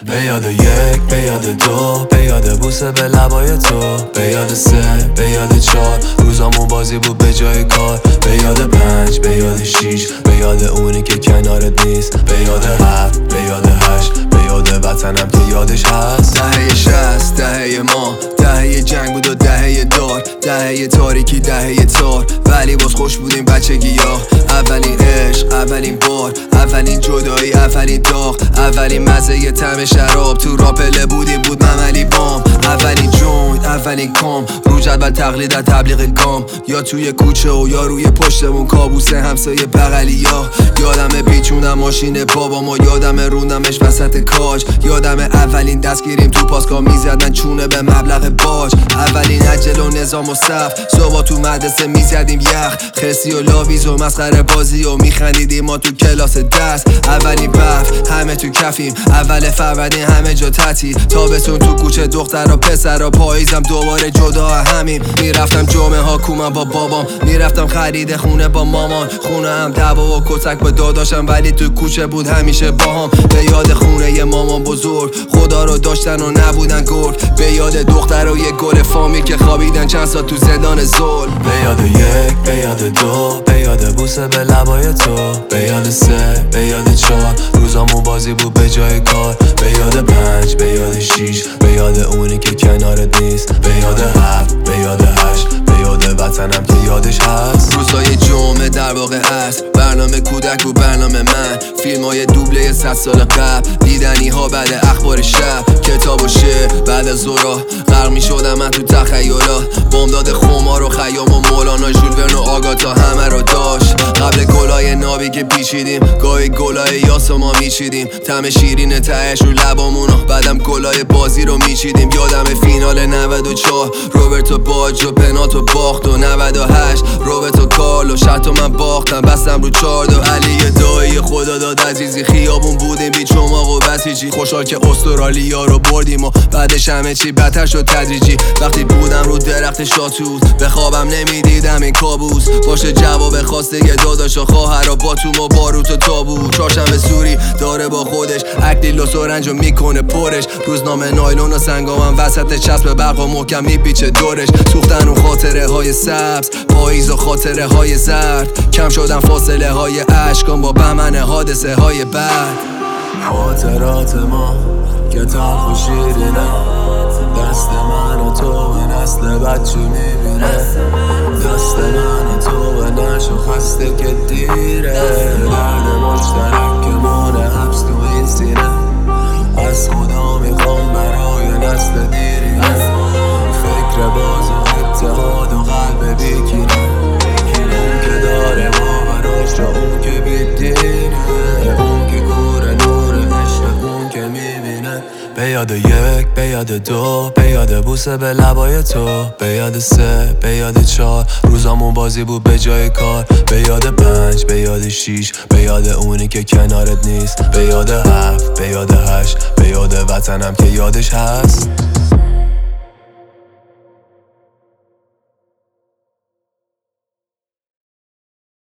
به یاد یک، به یاد دو، به یاد بوسه به لبای تو، به یاد سه، به یاد چار، روزامون بازی بود به جای کار، به یاد پنج، به یاد شیش، به یاد اونی که کنارت نیست، به یاد هفت، به یاد هشت، به یاد وطنم که یادش هست. دهه 60، دهه ما، دهه جنگ بود و دهه دار، دهه تاریکی، دهه تار، ولی باز خوش بودیم بچگی ها. اولین عشق، اولین بار، اولین جدایی، اولین داغ، اولین مزه طعم شراب، تو راپله بودیم بود مملی بام، اولین جوینت، اولین کام، رو جدول تقلید از تبلیغ گام، یا توی کوچه و یا روی پشتمون کابوس همسایه بغلی ها. یادم پیچونم ماشین بابامو، یادم روندمش وسط کاج، یادم اولین دستگیریم تو پاسکا میزدن چونه به مبلغ باج، اولین عجل و نظام و صف، صبح تو مدرسه میزدیم یخ، خرسی و لاویز و مسخره بازی و میخندیدیم ما تو کلاس دست، اولین بف همه تو کفیم، اول فروردین همه جا تعطیل، تابستون تو کوچه دختر و پسر و پاییزم دوباره جدا همیم. میرفتم جمعه ها کومم با بابام، میرفتم خرید خونه با مامان، خونه هم دعوا و کتک با داداشم، ولی تو کوچه بود همیشه باهام. به یاد خونه مامان بزرگ، خدا رو داشتن و نبودن گرگ، به یاد دختر و یه گل فامیل که خوابیدن چند سال تو زندان ظلم. به یاد یک، به یاد دو، به یاد بوسه به لبای تو، به یاد سه، به یاد چار، روزامون بازی بود به جای کار، به یاد پنج، به یاد شیش، به یاد اونی که کنارت نیست، به یاد هفت، به یاد هشت، به یاد وطنم که یادش هست. روزای جمعه در واقع هست، برنامه کودک بود برنامه من، فیلم های دوبله 100 سال قبل، دیدنی ها بعد اخبار شب، کتاب و شعر بعد از ظهرا، غرق می شدم من تو تخیلات، بامداد خمار و خیام و مولانا، ژول ورن و آگاتا همه رو داشت. قبل گلای نابی که پیچیدیم، گاهی گلای یاس ما میچیدیم، طعم شیرین تهش رو لبامونو، بعدم گلای بازی رو میچیدیم. یادم فینال 94 روبرتو باجو پنالتو باخت، و 98 روبرتو کارلو شرط من باختم، بستم رو 4 علی دایی خدا داد عزیزی، خیابون بودیم بی چماق و بسیجی، خوشحال که استرالیا رو بردیم و بعدش همه چی بدتر شد تدریجی. وقتی بودم رو درخت شاتوت، به خوابم نمیدیدم این کابوس، باشه جواب خواسته یه داداش و خواهر و باتوم و باروت و تابوت. چهارشنبه سوری داره با خودش اکلیل و رنجو میکنه پرش، روزنامه نایلون و سنگامم وسط چسب برق و محکم میپیچه دورش، سوختن و خاطره های سبز، پاییز و خاطره های زرد، کم شدن فاصله های عشقم با بهمن حادثه های بعد. خاطرات ما که تلخ و شیرینه، دست من و تو به نسل بچه میبینه، دست من و تو به نشو خسته که دیره، درد مشترک که مونه حبس تو این سینه، از خدا میخوام برای نسل دیرینه، فکر باز و اتحاد و قلب بیکینه، اون که داره باوراش و اون که بیدینه، اون که گوره نور عشق اون که میبینه. به یاد یک، به یاد دو، به یاد بوسه به لبای تو، به یاد سه، به یاد چار، روزامون بازی بود به جای کار، به یاد پنج، به یاد شیش، به یاد اونی که کنارت نیست، به یاد هفت، به یاد هشت، به یاد وطنم که یادش هست.